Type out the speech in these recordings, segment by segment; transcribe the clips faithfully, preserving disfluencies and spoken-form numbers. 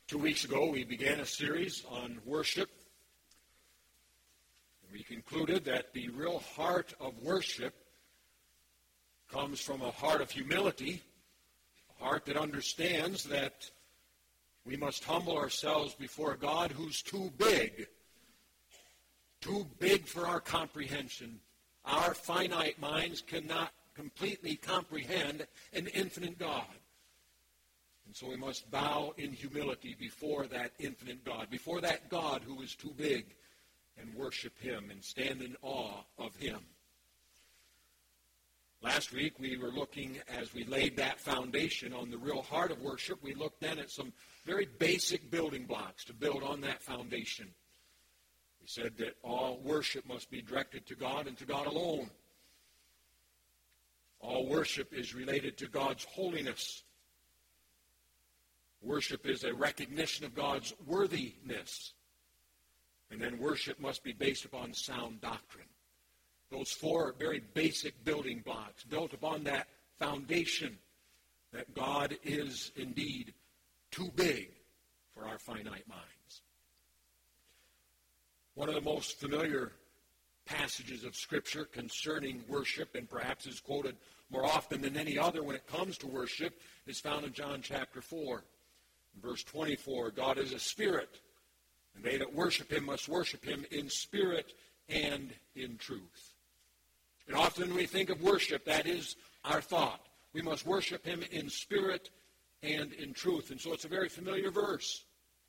Two weeks ago, we began a series on worship. We concluded that the real heart of worship comes from a heart of humility, a heart that understands that we must humble ourselves before a God who's too big, too big for our comprehension. Our finite minds cannot completely comprehend an infinite God. And so we must bow in humility before that infinite God, before that God who is too big, and worship Him and stand in awe of Him. Last week we were looking, as we laid that foundation on the real heart of worship, we looked then at some very basic building blocks to build on that foundation. We said that all worship must be directed to God and to God alone. All worship is related to God's holiness. Worship is a recognition of God's worthiness. And then worship must be based upon sound doctrine. Those four very basic building blocks built upon that foundation that God is indeed too big for our finite minds. One of the most familiar passages of Scripture concerning worship, and perhaps is quoted more often than any other when it comes to worship, is found in John chapter four. In verse twenty-four, God is a spirit, and they that worship Him must worship Him in spirit and in truth. And often when we think of worship, that is our thought. We must worship Him in spirit and in truth. And so it's a very familiar verse.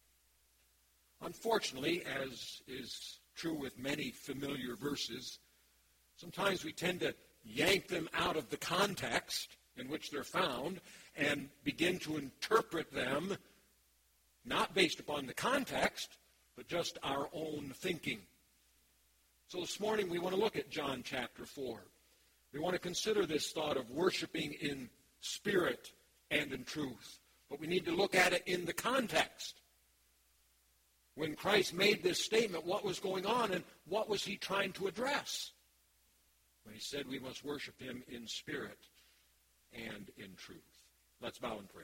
Unfortunately, as is true with many familiar verses, sometimes we tend to yank them out of the context in which they're found and begin to interpret them not based upon the context, but just our own thinking. So this morning we want to look at John chapter four. We want to consider this thought of worshiping in spirit and in truth. But we need to look at it in the context. When Christ made this statement, what was going on and what was He trying to address? When He said we must worship Him in spirit and in truth. Let's bow in prayer.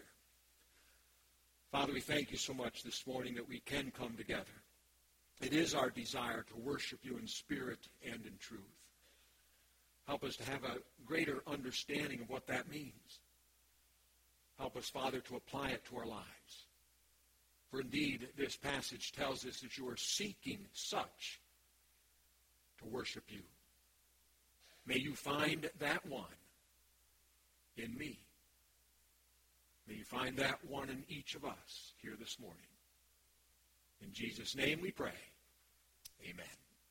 Father, we thank You so much this morning that we can come together. It is our desire to worship You in spirit and in truth. Help us to have a greater understanding of what that means. Help us, Father, to apply it to our lives. For indeed, this passage tells us that You are seeking such to worship You. May You find that one in me. May You find that one in each of us here this morning. In Jesus' name we pray. Amen.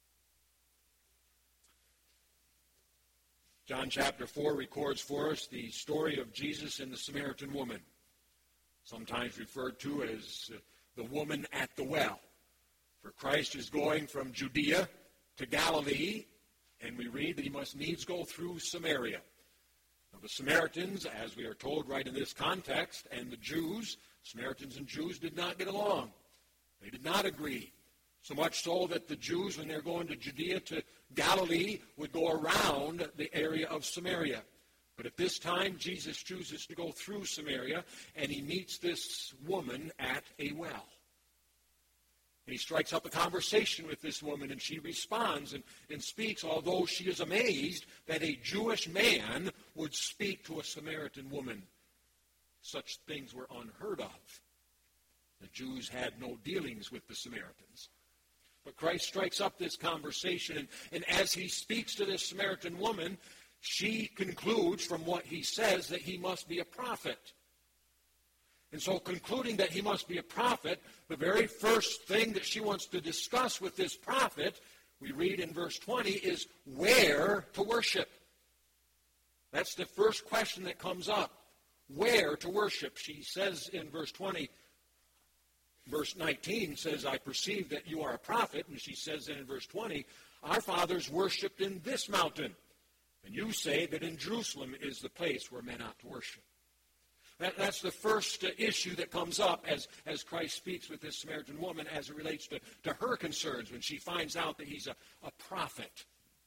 John chapter four records for us the story of Jesus and the Samaritan woman, sometimes referred to as the woman at the well. For Christ is going from Judea to Galilee, and we read that He must needs go through Samaria. Now, the Samaritans, as we are told right in this context, and the Jews, Samaritans and Jews did not get along. They did not agree. So much so that the Jews, when they're going to Judea to Galilee, would go around the area of Samaria. But at this time, Jesus chooses to go through Samaria, and He meets this woman at a well. And He strikes up a conversation with this woman, and she responds and, and speaks, although she is amazed that a Jewish man would speak to a Samaritan woman. Such things were unheard of. The Jews had no dealings with the Samaritans. But Christ strikes up this conversation, and, and as He speaks to this Samaritan woman, she concludes from what He says that he must be a prophet. And so concluding that he must be a prophet, the very first thing that she wants to discuss with this prophet, we read in verse twenty, is where to worship. That's the first question that comes up. Where to worship? She says in verse twenty, verse nineteen says, I perceive that you are a prophet. And she says then in verse twenty, our fathers worshipped in this mountain. And you say that in Jerusalem is the place where men ought to worship. That, that's the first uh, issue that comes up as, as Christ speaks with this Samaritan woman as it relates to, to her concerns when she finds out that he's a, a prophet.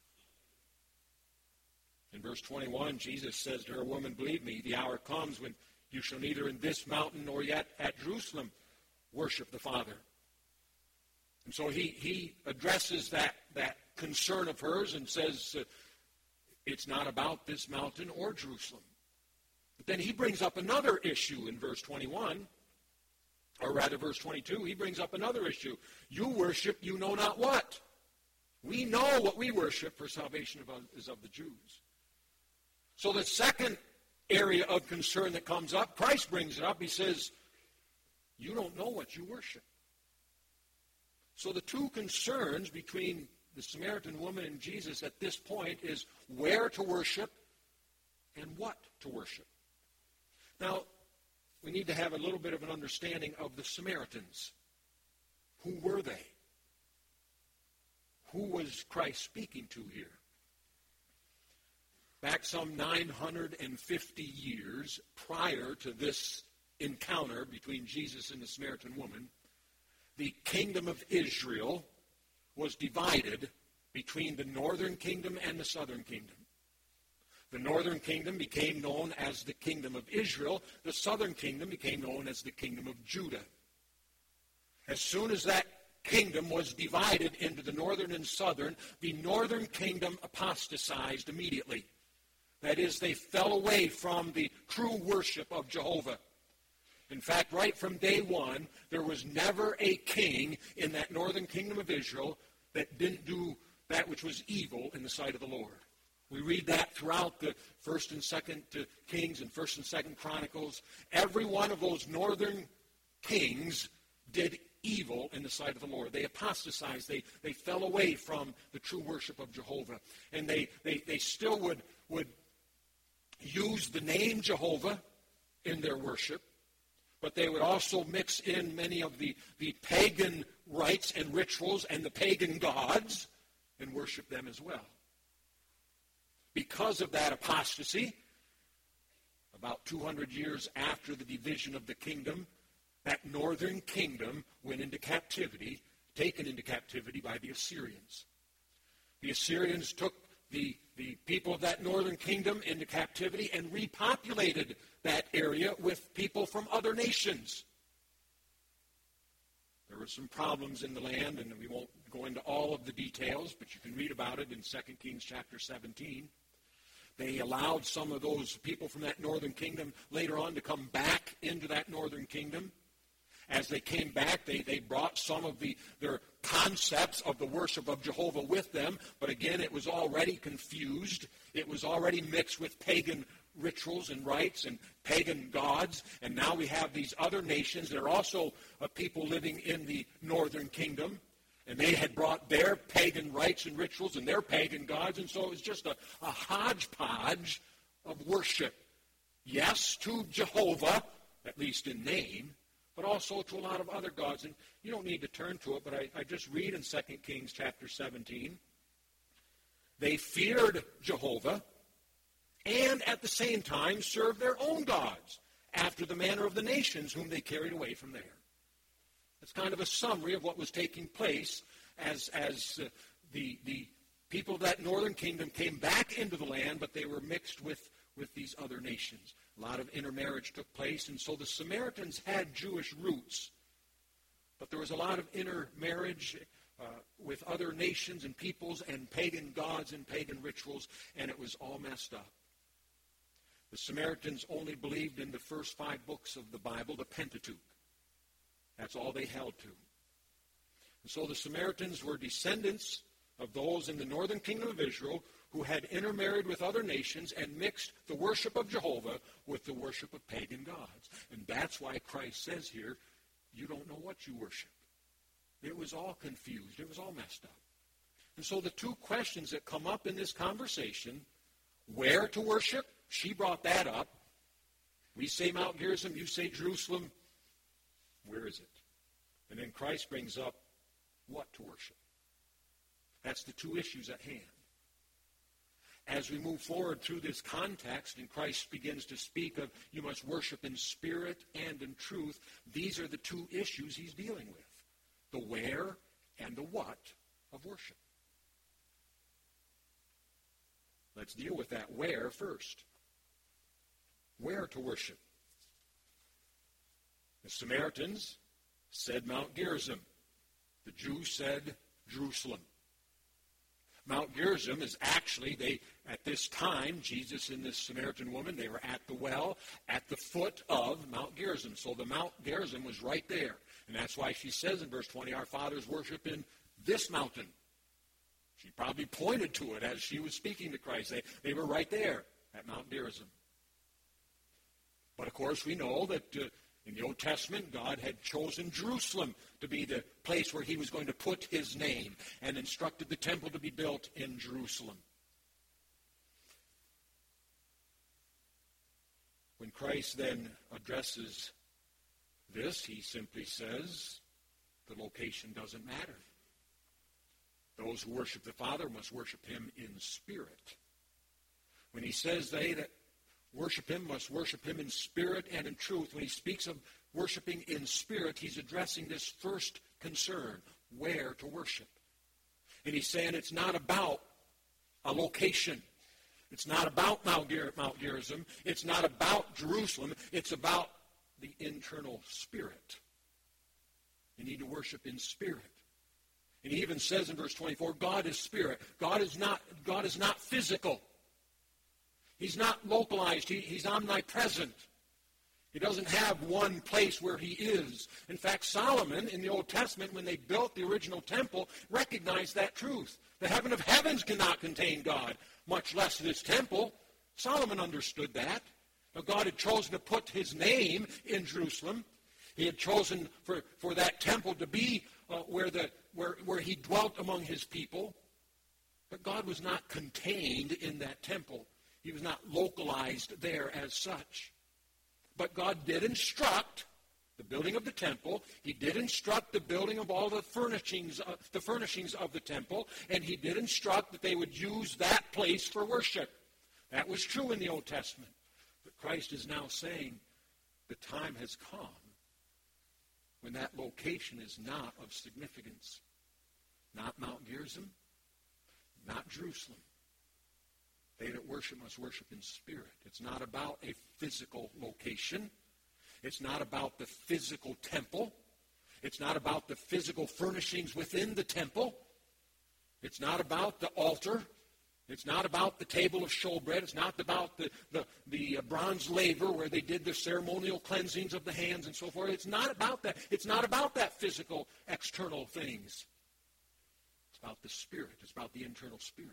In verse twenty-one, Jesus says to her, woman, believe me, the hour comes when you shall neither in this mountain nor yet at Jerusalem worship the Father. And so he, he addresses that, that concern of hers and says, uh, it's not about this mountain or Jerusalem. But then he brings up another issue in verse twenty-one, or rather verse twenty-two. He brings up another issue. You worship you know not what. We know what we worship, for salvation is of the Jews. So the second area of concern that comes up, Christ brings it up. He says, you don't know what you worship. So the two concerns between the Samaritan woman and Jesus at this point is where to worship and what to worship. Now, we need to have a little bit of an understanding of the Samaritans. Who were they? Who was Christ speaking to here? Back some nine hundred fifty years prior to this encounter between Jesus and the Samaritan woman, the kingdom of Israel was divided between the northern kingdom and the southern kingdom. The northern kingdom became known as the kingdom of Israel. The southern kingdom became known as the kingdom of Judah. As soon as that kingdom was divided into the northern and southern, the northern kingdom apostatized immediately. That is, they fell away from the true worship of Jehovah. In fact, right from day one, there was never a king in that northern kingdom of Israel that didn't do that which was evil in the sight of the Lord. We read that throughout the First and Second Kings and First and Second Chronicles. Every one of those northern kings did evil in the sight of the Lord. They apostatized. They, they fell away from the true worship of Jehovah. And they, they, they still would, would use the name Jehovah in their worship, but they would also mix in many of the, the pagan rites and rituals and the pagan gods and worship them as well. Because of that apostasy, about two hundred years after the division of the kingdom, that northern kingdom went into captivity, taken into captivity by the Assyrians. The Assyrians took the, the people of that northern kingdom into captivity and repopulated that area with people from other nations. There were some problems in the land, and we won't go into all of the details, but you can read about it in Second Kings chapter seventeen. They allowed some of those people from that northern kingdom later on to come back into that northern kingdom. As they came back, they, they brought some of the their concepts of the worship of Jehovah with them, but again, it was already confused. It was already mixed with pagan rituals and rites and pagan gods, and now we have these other nations that are also uh, people living in the northern kingdom, and they had brought their pagan rites and rituals and their pagan gods, and so it was just a, a hodgepodge of worship. Yes, to Jehovah, at least in name, but also to a lot of other gods. And you don't need to turn to it, but I, I just read in Second Kings chapter seventeen. They feared Jehovah and at the same time served their own gods after the manner of the nations whom they carried away from there. It's kind of a summary of what was taking place as, as uh, the, the people of that northern kingdom came back into the land, but they were mixed with, with these other nations. A lot of intermarriage took place, and so the Samaritans had Jewish roots, but there was a lot of intermarriage uh, with other nations and peoples and pagan gods and pagan rituals, and it was all messed up. The Samaritans only believed in the first five books of the Bible, the Pentateuch. That's all they held to. And so the Samaritans were descendants of those in the northern kingdom of Israel who had intermarried with other nations and mixed the worship of Jehovah with the worship of pagan gods. And that's why Christ says here, you don't know what you worship. It was all confused. It was all messed up. And so the two questions that come up in this conversation, where to worship, she brought that up. We say Mount Gerizim, you say Jerusalem. Where is it? And then Christ brings up what to worship. That's the two issues at hand. As we move forward through this context and Christ begins to speak of you must worship in spirit and in truth, these are the two issues he's dealing with. The where and the what of worship. Let's deal with that where first. Where to worship. The Samaritans said Mount Gerizim. The Jews said Jerusalem. Mount Gerizim is actually, they at this time, Jesus and this Samaritan woman, they were at the well at the foot of Mount Gerizim. So the Mount Gerizim was right there. And that's why she says in verse twenty, our fathers worship in this mountain. She probably pointed to it as she was speaking to Christ. They, they were right there at Mount Gerizim. But of course we know that uh, in the Old Testament, God had chosen Jerusalem to be the place where he was going to put his name and instructed the temple to be built in Jerusalem. When Christ then addresses this, he simply says, the location doesn't matter. Those who worship the Father must worship him in spirit. When he says they that worship him must worship him in spirit and in truth, when he speaks of worshiping in spirit, he's addressing this first concern, where to worship. And he's saying it's not about a location. It's not about Mount, Ger- Mount Gerizim. It's not about Jerusalem. It's about the internal spirit. You need to worship in spirit. And he even says in verse twenty-four, God is spirit. God is not, God is not physical. He's not localized. He, he's omnipresent. He doesn't have one place where he is. In fact, Solomon in the Old Testament, when they built the original temple, recognized that truth. The heaven of heavens cannot contain God, much less this temple. Solomon understood that. Now, God had chosen to put his name in Jerusalem. He had chosen for, for that temple to be uh, where, the, where, where he dwelt among his people. But God was not contained in that temple. He was not localized there as such. But God did instruct the building of the temple. He did instruct the building of all the furnishings, uh, the furnishings of the temple, and he did instruct that they would use that place for worship. That was true in the Old Testament. But Christ is now saying the time has come when that location is not of significance. Not Mount Gerizim, not Jerusalem. They that worship must worship in spirit. It's not about a physical location. It's not about the physical temple. It's not about the physical furnishings within the temple. It's not about the altar. It's not about the table of showbread. It's not about the, the, the bronze laver where they did the ceremonial cleansings of the hands and so forth. It's not about that. It's not about that physical, external things. It's about the spirit. It's about the internal spirit.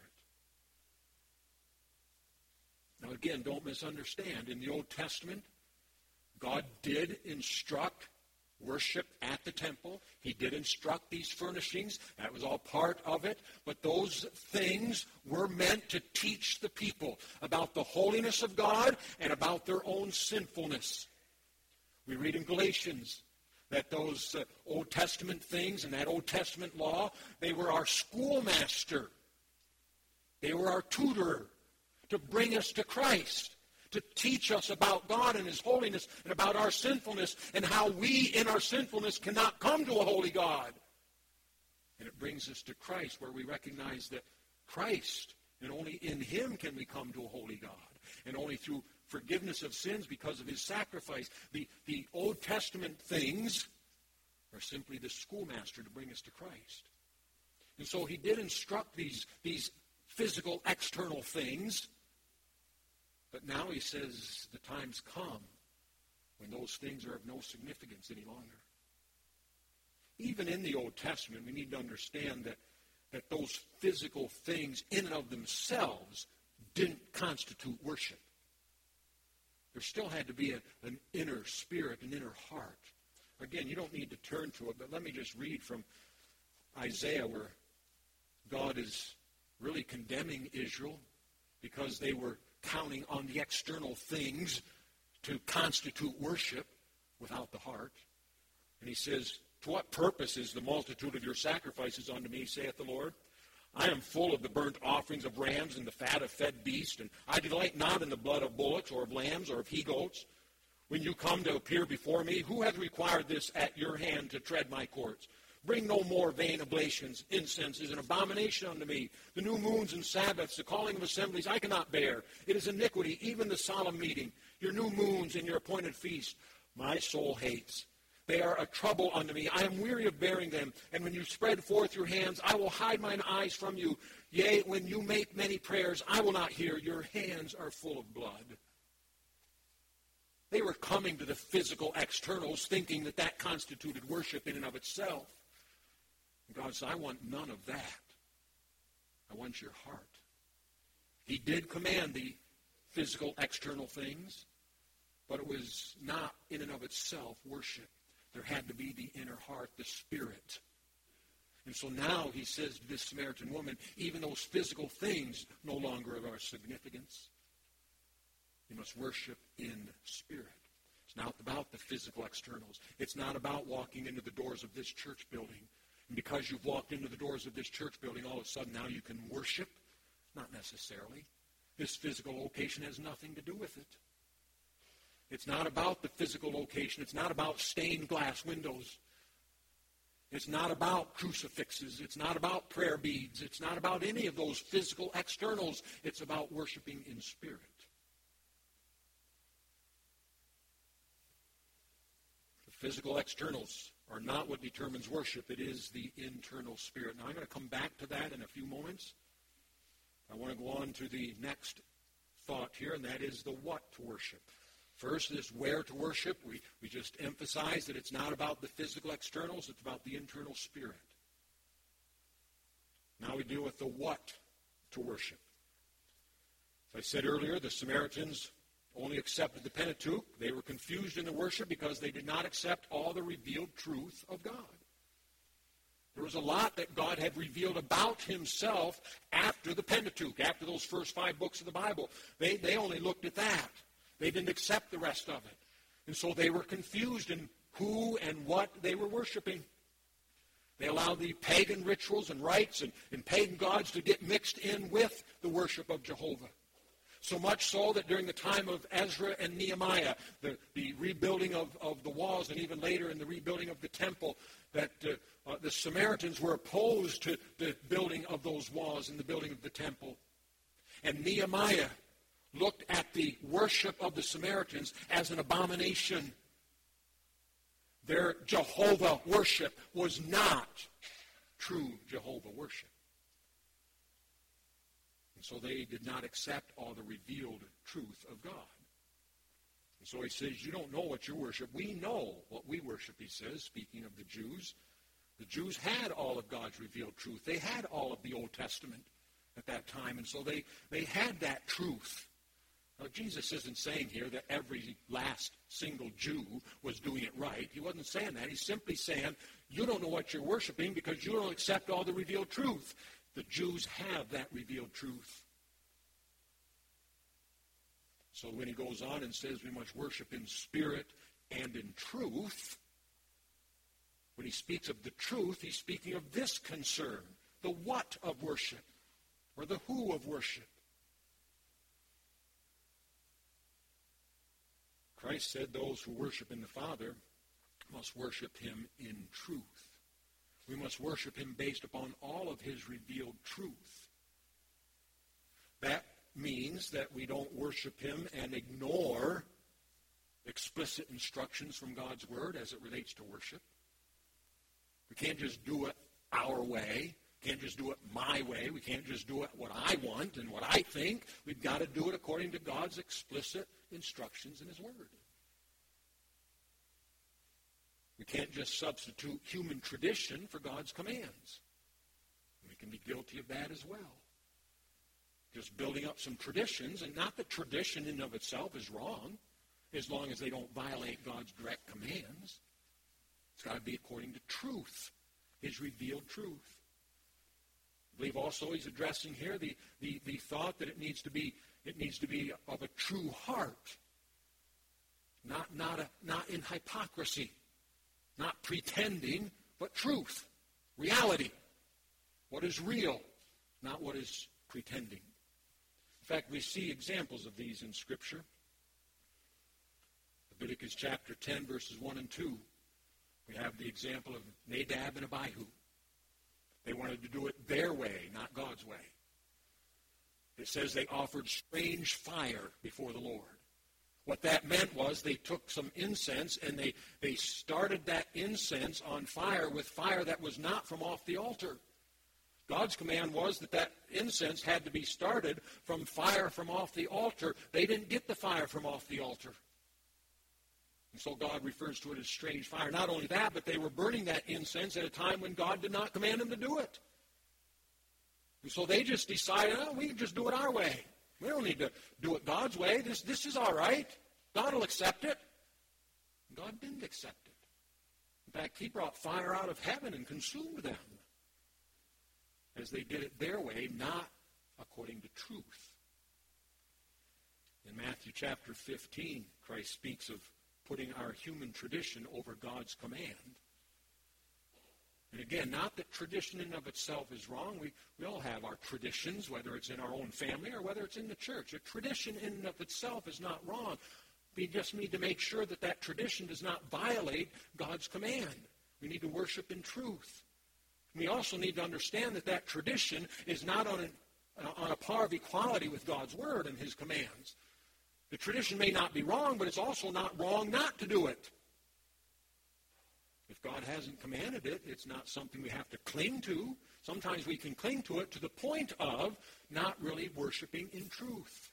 Now again, don't misunderstand. In the Old Testament, God did instruct worship at the temple. He did instruct these furnishings. That was all part of it. But those things were meant to teach the people about the holiness of God and about their own sinfulness. We read in Galatians that those uh, Old Testament things and that Old Testament law, they were our schoolmaster. They were our tutor to bring us to Christ, to teach us about God and his holiness and about our sinfulness and how we in our sinfulness cannot come to a holy God. And it brings us to Christ, where we recognize that Christ, and only in him can we come to a holy God. And only through forgiveness of sins because of his sacrifice. The, the Old Testament things are simply the schoolmaster to bring us to Christ. And so he did instruct these, these physical, external things. But now he says the time's come when those things are of no significance any longer. Even in the Old Testament, we need to understand that, that those physical things in and of themselves didn't constitute worship. There still had to be a, an inner spirit, an inner heart. Again, you don't need to turn to it, but let me just read from Isaiah, where God is really condemning Israel because they were counting on the external things to constitute worship without the heart. And he says, to what purpose is the multitude of your sacrifices unto me, saith the Lord? I am full of the burnt offerings of rams and the fat of fed beasts, and I delight not in the blood of bullocks or of lambs or of he-goats. When you come to appear before me, who hath required this at your hand to tread my courts? Bring no more vain oblations. Incense is an abomination unto me. The new moons and Sabbaths, the calling of assemblies, I cannot bear. It is iniquity, even the solemn meeting. Your new moons and your appointed feast, my soul hates. They are a trouble unto me. I am weary of bearing them. And when you spread forth your hands, I will hide mine eyes from you. Yea, when you make many prayers, I will not hear. Your hands are full of blood. They were coming to the physical externals, thinking that that constituted worship in and of itself. And God said, I want none of that. I want your heart. He did command the physical external things, but it was not in and of itself worship. There had to be the inner heart, the spirit. And so now he says to this Samaritan woman, even those physical things no longer are of significance. You must worship in spirit. It's not about the physical externals. It's not about walking into the doors of this church building. And because you've walked into the doors of this church building, all of a sudden now you can worship. Not necessarily. This physical location has nothing to do with it. It's not about the physical location. It's not about stained glass windows. It's not about crucifixes. It's not about prayer beads. It's not about any of those physical externals. It's about worshiping in spirit. The physical externals are not what determines worship. It is the internal spirit. Now I'm going to come back to that in a few moments. I want to go on to the next thought here, and that is the what to worship. First is where to worship. We, we just emphasize that it's not about the physical externals, it's about the internal spirit. Now we deal with the what to worship. As I said earlier, the Samaritans only accepted the Pentateuch. They were confused in the worship because they did not accept all the revealed truth of God. There was a lot that God had revealed about himself after the Pentateuch, after those first five books of the Bible. They, they only looked at that. They didn't accept the rest of it. And so they were confused in who and what they were worshiping. They allowed the pagan rituals and rites and, and pagan gods to get mixed in with the worship of Jehovah. So much so that during the time of Ezra and Nehemiah, the, the rebuilding of, of the walls, and even later in the rebuilding of the temple, that uh, uh, the Samaritans were opposed to the building of those walls and the building of the temple. And Nehemiah looked at the worship of the Samaritans as an abomination. Their Jehovah worship was not true Jehovah worship. And so they did not accept all the revealed truth of God. And so he says, you don't know what you worship. We know what we worship, he says, speaking of the Jews. The Jews had all of God's revealed truth. They had all of the Old Testament at that time, and so they, they had that truth. Now, Jesus isn't saying here that every last single Jew was doing it right. He wasn't saying that. He's simply saying, you don't know what you're worshiping because you don't accept all the revealed truth. The Jews have that revealed truth. So when he goes on and says we must worship in spirit and in truth, when he speaks of the truth, he's speaking of this concern, the what of worship, or the who of worship. Christ said those who worship in the Father must worship him in truth. We must worship him based upon all of his revealed truth. That means that we don't worship him and ignore explicit instructions from God's word as it relates to worship. We can't just do it our way. We can't just do it my way. We can't just do it what I want and what I think. We've got to do it according to God's explicit instructions in his word. We can't just substitute human tradition for God's commands. We can be guilty of that as well. Just building up some traditions, and not that tradition in and of itself is wrong, as long as they don't violate God's direct commands. It's got to be according to truth, his revealed truth. I believe also he's addressing here the, the, the thought that it needs to be it needs to be of a true heart, not not a, not in hypocrisy, not pretending, but truth, reality, what is real, not what is pretending. In fact, we see examples of these in Scripture. Leviticus chapter ten, verses one and two. We have the example of Nadab and Abihu. They wanted to do it their way, not God's way. It says they offered strange fire before the Lord. What that meant was they took some incense and they, they started that incense on fire with fire that was not from off the altar. God's command was that that incense had to be started from fire from off the altar. They didn't get the fire from off the altar. And so God refers to it as strange fire. Not only that, but they were burning that incense at a time when God did not command them to do it. And so they just decided, oh, we can just do it our way. We don't need to do it God's way. This, this is all right. God will accept it. God didn't accept it. In fact, he brought fire out of heaven and consumed them as they did it their way, not according to truth. In Matthew chapter fifteen, Christ speaks of putting our human tradition over God's command. And again, not that tradition in and of itself is wrong. We, we all have our traditions, whether it's in our own family or whether it's in the church. A tradition in and of itself is not wrong. We just need to make sure that that tradition does not violate God's command. We need to worship in truth. We also need to understand that that tradition is not on, an, on a par of equality with God's word and his commands. The tradition may not be wrong, but it's also not wrong not to do it. If God hasn't commanded it, it's not something we have to cling to. Sometimes we can cling to it to the point of not really worshiping in truth.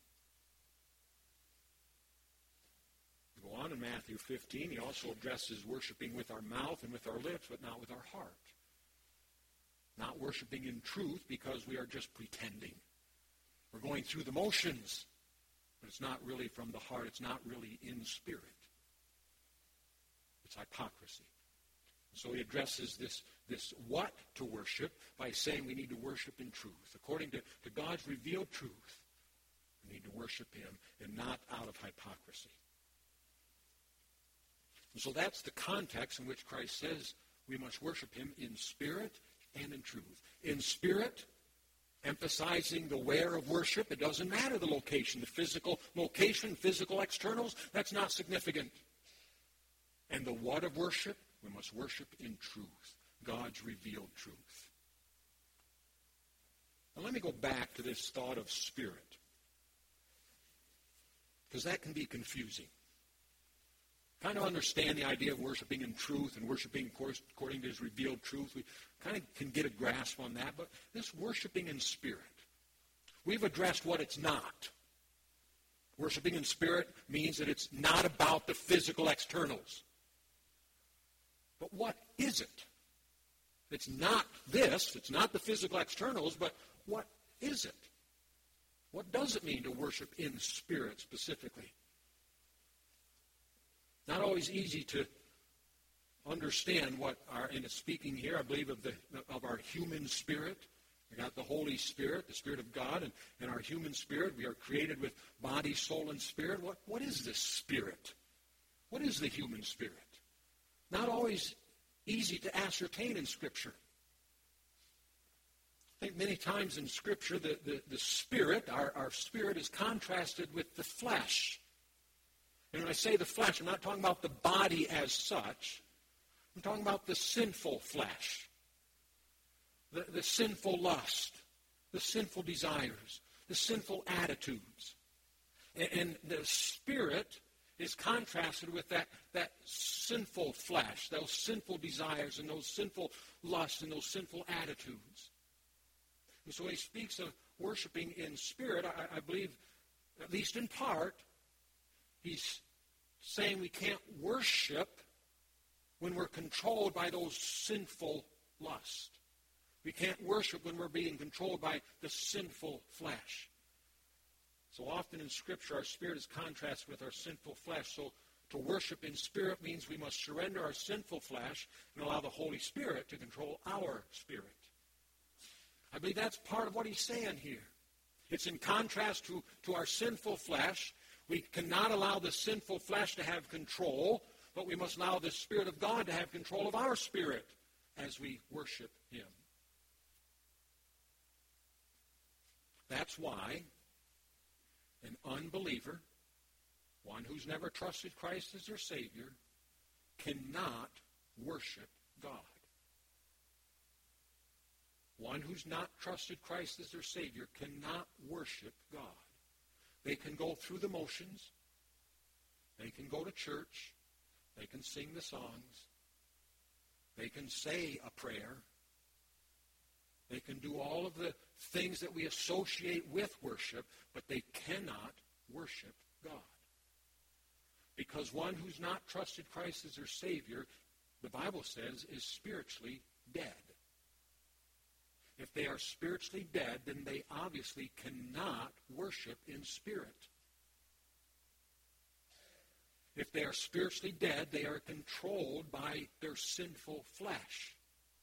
We go on in Matthew fifteen. He also addresses worshiping with our mouth and with our lips, but not with our heart. Not worshiping in truth because we are just pretending. We're going through the motions, but it's not really from the heart. It's not really in spirit. It's hypocrisy. So he addresses this, this what to worship by saying we need to worship in truth. According to, to God's revealed truth, we need to worship him and not out of hypocrisy. And so that's the context in which Christ says we must worship him in spirit and in truth. In spirit, emphasizing the where of worship. It doesn't matter the location, the physical location, physical externals, that's not significant. And the what of worship, we must worship in truth, God's revealed truth. Now let me go back to this thought of spirit, because that can be confusing. Kind of understand the idea of worshiping in truth and worshiping, of course, according to his revealed truth. We kind of can get a grasp on that, but this worshiping in spirit, we've addressed what it's not. Worshiping in spirit means that it's not about the physical externals. But what is it? It's not this, it's not the physical externals, but what is it? What does it mean to worship in spirit specifically? Not always easy to understand what our, and it's speaking here, I believe, of the of our human spirit. We got the Holy Spirit, the Spirit of God, and, and our human spirit. We are created with body, soul, and spirit. What What is this spirit? What is the human spirit? Not always easy to ascertain in Scripture. I think many times in Scripture, the, the, the spirit, our, our spirit is contrasted with the flesh. And when I say the flesh, I'm not talking about the body as such. I'm talking about the sinful flesh, the, the sinful lust, the sinful desires, the sinful attitudes. And, and the spirit is contrasted with that, that sinful flesh, those sinful desires and those sinful lusts and those sinful attitudes. And so he speaks of worshiping in spirit. I, I believe, at least in part, he's saying we can't worship when we're controlled by those sinful lusts. We can't worship when we're being controlled by the sinful flesh. So often in Scripture, our spirit is contrasted with our sinful flesh. So to worship in spirit means we must surrender our sinful flesh and allow the Holy Spirit to control our spirit. I believe that's part of what he's saying here. It's in contrast to, to our sinful flesh. We cannot allow the sinful flesh to have control, but we must allow the Spirit of God to have control of our spirit as we worship him. That's why an unbeliever, one who's never trusted Christ as their Savior, cannot worship God. One who's not trusted Christ as their Savior cannot worship God. They can go through the motions. They can go to church. They can sing the songs. They can say a prayer. They can do all of the things that we associate with worship, but they cannot worship God. Because one who's not trusted Christ as their Savior, the Bible says, is spiritually dead. If they are spiritually dead, then they obviously cannot worship in spirit. If they are spiritually dead, they are controlled by their sinful flesh.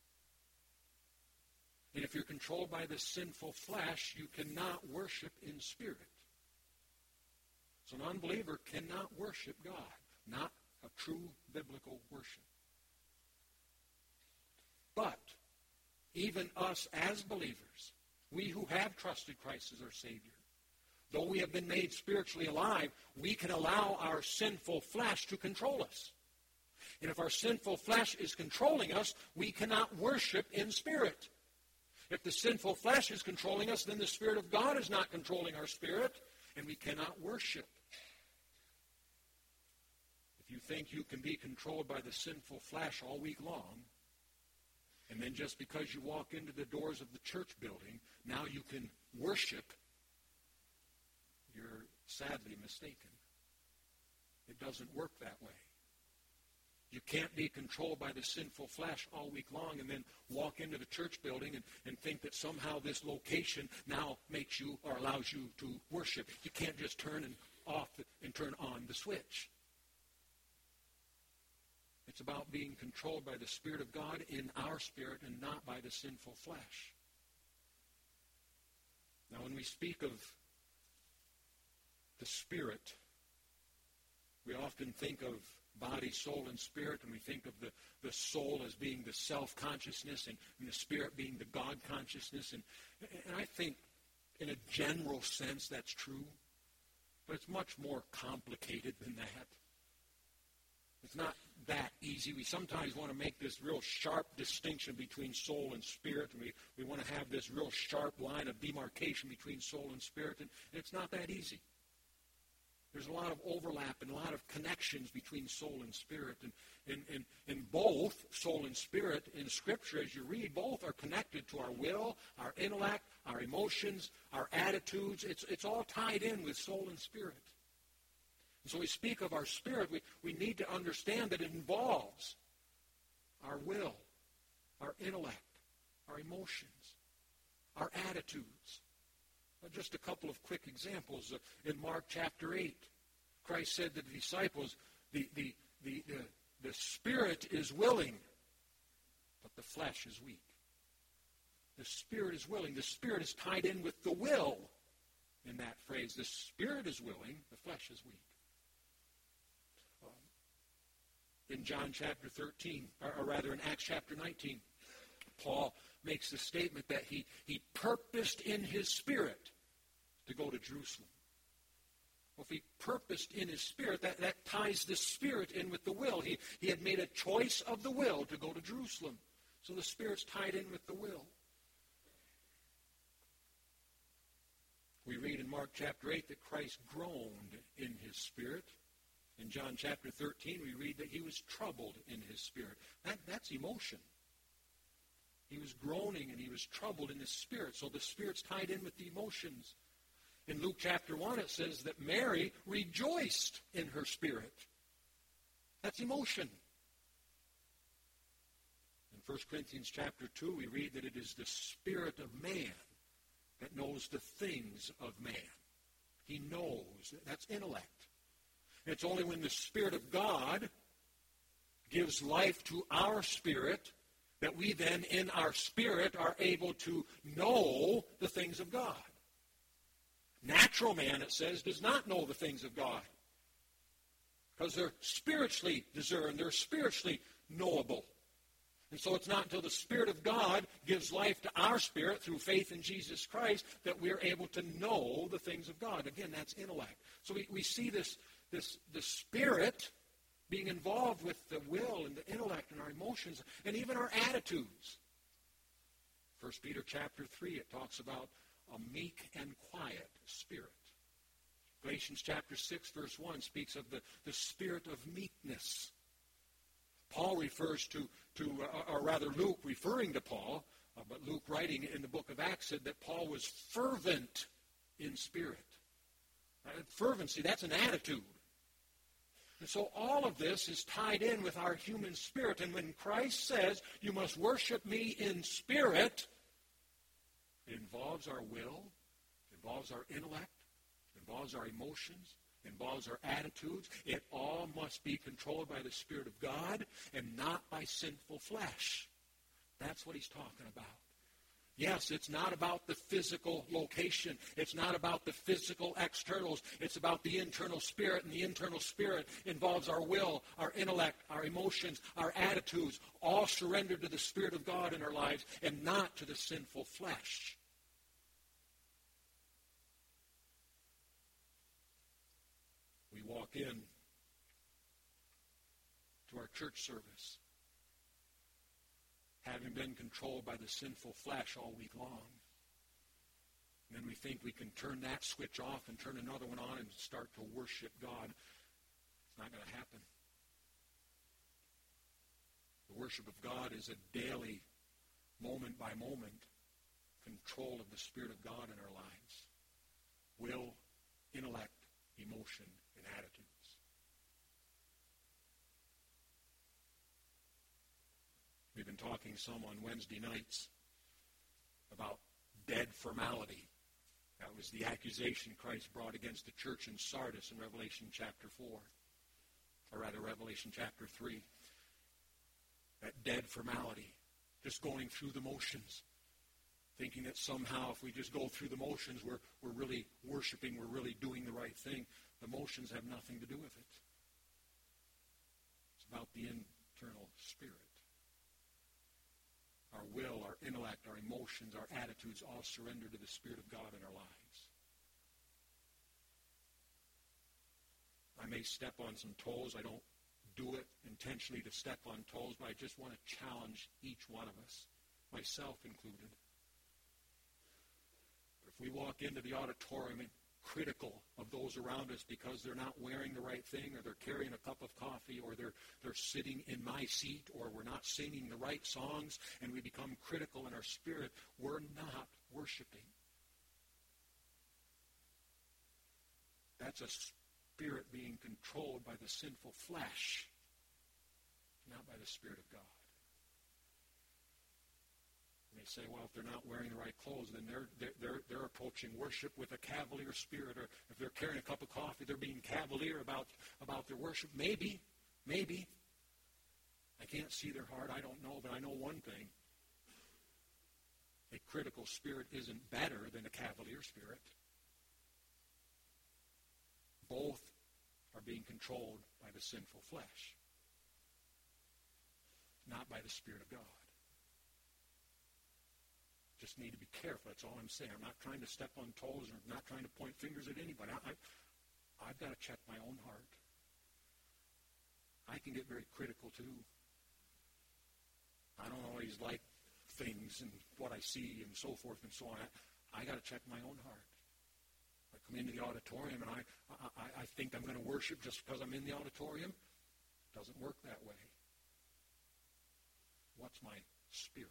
And if you're controlled by the sinful flesh, you cannot worship in spirit. So an unbeliever cannot worship God, not a true biblical worship. But even us as believers, we who have trusted Christ as our Savior, though we have been made spiritually alive, we can allow our sinful flesh to control us. And if our sinful flesh is controlling us, we cannot worship in spirit. If the sinful flesh is controlling us, then the Spirit of God is not controlling our spirit, and we cannot worship. If you think you can be controlled by the sinful flesh all week long, and then just because you walk into the doors of the church building, now you can worship, you're sadly mistaken. It doesn't work that way. You can't be controlled by the sinful flesh all week long and then walk into the church building and, and think that somehow this location now makes you or allows you to worship. You can't just turn and off and turn on the switch. It's about being controlled by the Spirit of God in our spirit and not by the sinful flesh. Now, when we speak of the Spirit, we often think of body, soul, and spirit, and we think of the, the soul as being the self-consciousness and, and the spirit being the God-consciousness. And, and I think in a general sense that's true, but it's much more complicated than that. It's not that easy. We sometimes want to make this real sharp distinction between soul and spirit, and we, we want to have this real sharp line of demarcation between soul and spirit, and, and it's not that easy. There's a lot of overlap and a lot of connections between soul and spirit. And, and, and, and both, soul and spirit, in Scripture, as you read, both are connected to our will, our intellect, our emotions, our attitudes. It's, it's all tied in with soul and spirit. And so we speak of our spirit, we, we need to understand that it involves our will, our intellect, our emotions, our attitudes. Just a couple of quick examples. In Mark chapter eight, Christ said to the disciples, the, the, the, the, the spirit is willing, but the flesh is weak. The spirit is willing. The spirit is tied in with the will in that phrase. The spirit is willing, the flesh is weak. Um, in John chapter thirteen, or, or rather in Acts chapter nineteen, Paul makes the statement that he, he purposed in his spirit to go to Jerusalem. Well, if he purposed in his spirit, that, that ties the spirit in with the will. He, he had made a choice of the will to go to Jerusalem. So the spirit's tied in with the will. We read in Mark chapter eight that Christ groaned in his spirit. In John chapter thirteen, we read that he was troubled in his spirit. That, that's emotion. He was groaning and he was troubled in his spirit. So the spirit's tied in with the emotions. In Luke chapter one, it says that Mary rejoiced in her spirit. That's emotion. In First Corinthians chapter two, we read that it is the spirit of man that knows the things of man. He knows. That's intellect. It's only when the Spirit of God gives life to our spirit that we then, in our spirit, are able to know the things of God. Natural man, it says, does not know the things of God because they're spiritually discerned, they're spiritually knowable. And so it's not until the Spirit of God gives life to our spirit through faith in Jesus Christ that we're able to know the things of God. Again, that's intellect. So we, we see this, this the Spirit being involved with the will and the intellect and our emotions and even our attitudes. First Peter chapter three, it talks about a meek and quiet spirit. Galatians chapter six, verse one speaks of the, the spirit of meekness. Paul refers to, to uh, or rather Luke referring to Paul, uh, but Luke writing in the book of Acts said that Paul was fervent in spirit. Uh, fervency, that's an attitude. And so all of this is tied in with our human spirit. And when Christ says, you must worship me in spirit, it involves our will, it involves our intellect, it involves our emotions, it involves our attitudes. It all must be controlled by the Spirit of God and not by sinful flesh. That's what he's talking about. Yes, it's not about the physical location. It's not about the physical externals. It's about the internal spirit, and the internal spirit involves our will, our intellect, our emotions, our attitudes, all surrendered to the Spirit of God in our lives and not to the sinful flesh. We walk in to our church service having been controlled by the sinful flesh all week long. And then we think we can turn that switch off and turn another one on and start to worship God. It's not going to happen. The worship of God is a daily, moment by moment, control of the Spirit of God in our lives. Will, intellect, emotion, and attitudes. We've been talking some on Wednesday nights about dead formality. That was the accusation Christ brought against the church in Sardis in Revelation chapter four. Or rather, Revelation chapter three. That dead formality. Just going through the motions. Thinking that somehow if we just go through the motions, we're, we're really worshiping, we're really doing the right thing. The motions have nothing to do with it. It's about the internal spirit. Our will, our intellect, our emotions, our attitudes all surrender to the Spirit of God in our lives. I may step on some toes. I don't do it intentionally to step on toes, but I just want to challenge each one of us, myself included. But if we walk into the auditorium and critical of those around us because they're not wearing the right thing, or they're carrying a cup of coffee, or they're they're sitting in my seat, or we're not singing the right songs, and we become critical in our spirit, we're not worshiping. That's a spirit being controlled by the sinful flesh, not by the Spirit of God. They say, well, if they're not wearing the right clothes, then they're, they're, they're approaching worship with a cavalier spirit. Or if they're carrying a cup of coffee, they're being cavalier about, about their worship. Maybe, maybe. I can't see their heart. I don't know, but I know one thing. A critical spirit isn't better than a cavalier spirit. Both are being controlled by the sinful flesh, not by the Spirit of God. Just need to be careful. That's all I'm saying. I'm not trying to step on toes, or I'm not trying to point fingers at anybody. I, I, I've got to check my own heart. I can get very critical too. I don't always like things and what I see and so forth and so on. I, I got to check my own heart. I come into the auditorium and I, I, I think I'm going to worship just because I'm in the auditorium. It doesn't work that way. What's my spirit?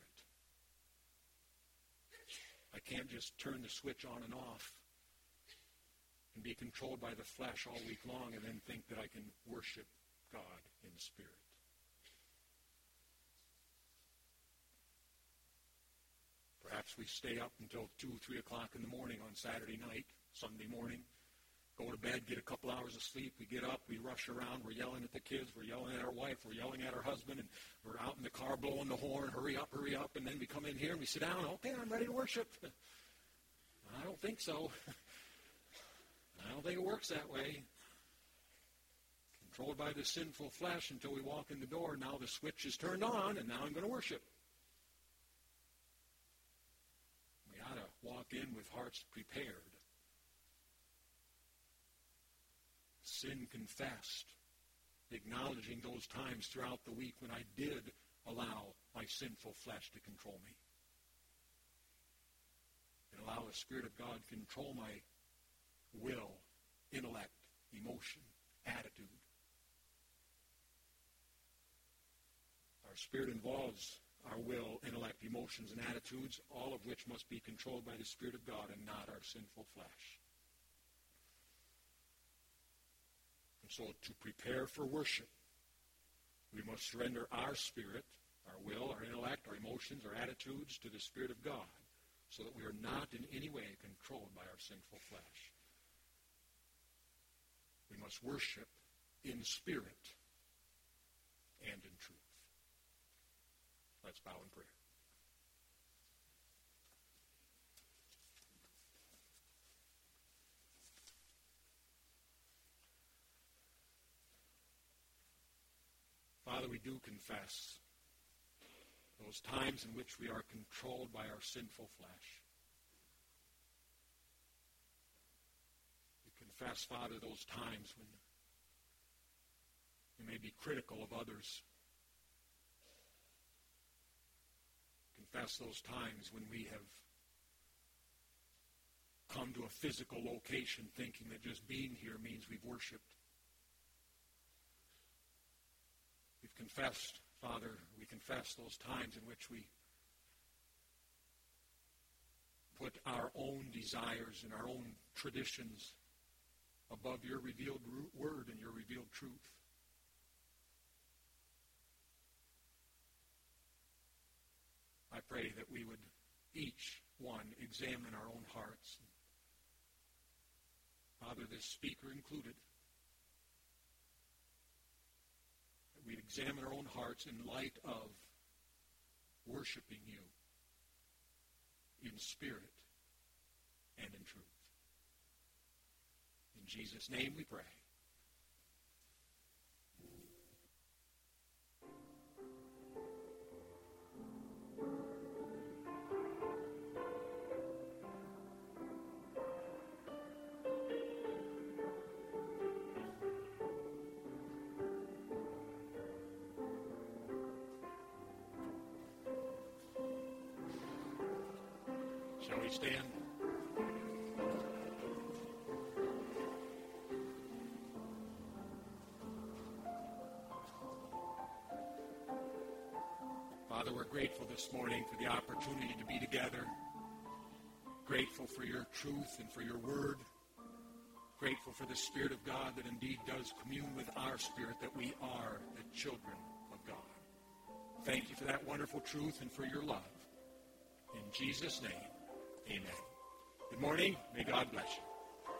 I can't just turn the switch on and off and be controlled by the flesh all week long and then think that I can worship God in the Spirit. Perhaps we stay up until two, three o'clock in the morning on Saturday night, Sunday morning, go to bed, get a couple hours of sleep. We get up, we rush around, we're yelling at the kids, we're yelling at our wife, we're yelling at our husband, and we're out in the car blowing the horn, hurry up, hurry up, and then we come in here and we sit down, okay, I'm ready to worship. I don't think so. I don't think it works that way. Controlled by the sinful flesh until we walk in the door, now the switch is turned on, and now I'm going to worship. We ought to walk in with hearts prepared. Sin confessed, acknowledging those times throughout the week when I did allow my sinful flesh to control me. And allow the Spirit of God control my will, intellect, Our spirit involves our will, intellect, emotions, and attitudes, all of which must be controlled by the Spirit of God and not our sinful flesh. And so to prepare for worship, we must surrender our spirit, our will, our intellect, our emotions, our attitudes to the Spirit of God so that we are not in any way controlled by our sinful flesh. We must worship in spirit and in truth. Let's bow in prayer. Father, we do confess those times in which we are controlled by our sinful flesh. We confess, Father, those times when we may be critical of others. Confess those times when we have come to a physical location thinking that just being here means we've worshiped. We've confessed, Father, we confess those times in which we put our own desires and our own traditions above your revealed word and your revealed truth. I pray that we would each one examine our own hearts. Father, this speaker included, that we'd examine our own hearts in light of worshiping you in spirit and in truth. In Jesus' name we pray. Shall we stand? Father, we're grateful this morning for the opportunity to be together. Grateful for your truth and for your word. Grateful for the Spirit of God that indeed does commune with our spirit, that we are the children of God. Thank you for that wonderful truth and for your love. In Jesus' name, amen. Good morning. May God bless you.